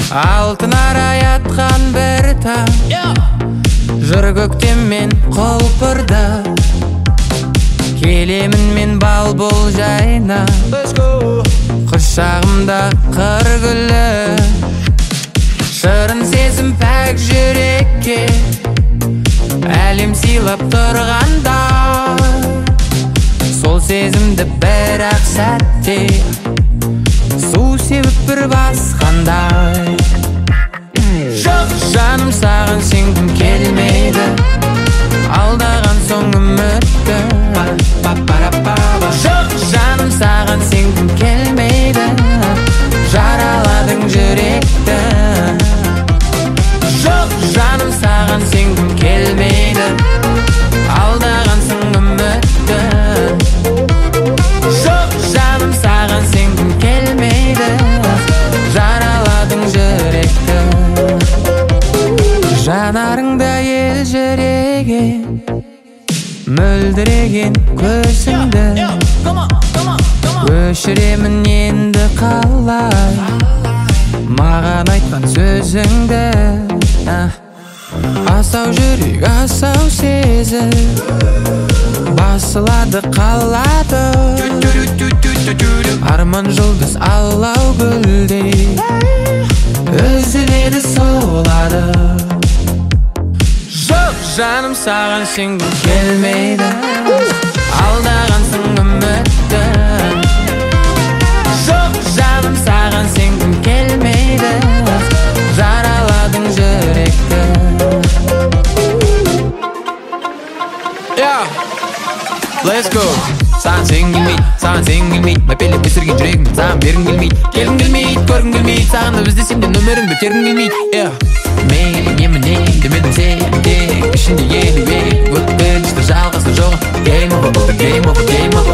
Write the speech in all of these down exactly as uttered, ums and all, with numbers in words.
Алтын арай атқан бір таң, жыр көктем мен құлпырды. Келемін мен бал бұл жайна, құшағымда қыр гүлі. Шырын сезім пәк жүрекке, әлем сыйлап тұрғанда. Сол сезімді бір ақ сәтте су себіп бір басқандай. Жоқ жаным, саған сенгім келмейді, алдаған соң үмітті. Жоқ жаным, саған сенгім келмейді, жараладың жүректі. Жоқ жаным, саған сенгім келмейді, алдаған соң үмітті. Жоқ жаным, саған сенгім келмейді, жараладың жүректі. Жанарыңда елжіреген, мөлдіреген көзіңді өшіремін енді қалай, маған айтқан сөзіңді. Асау жүрек, асау сезім, басылады қалады. Арман жұлдыз алау гүлдей үзіледі солады. Жоқ жаным, саған сенгім келмейді, алдағансың үмітті. Жоқ жаным, саған сенгім келмейді, жараладың жүректі. Yeah, let's go. Саған сенгім келмейді, саған сенгім келмейді, мәпелеп өсірген жүрегім саған бергім келмейді. Келгім келмейді, көргім келмейді, сағынып іздесем де нөміріңді тергім келмейді. Yeah, мейлі емінен демедің сен тек ішінде елебек өткінші жалғасы жоқ. Game over, game over, game over.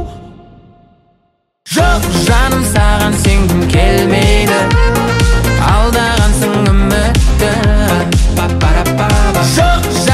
Жоқ жаным, саған сенгім келмейді, алдағансың үмітті. Жоқ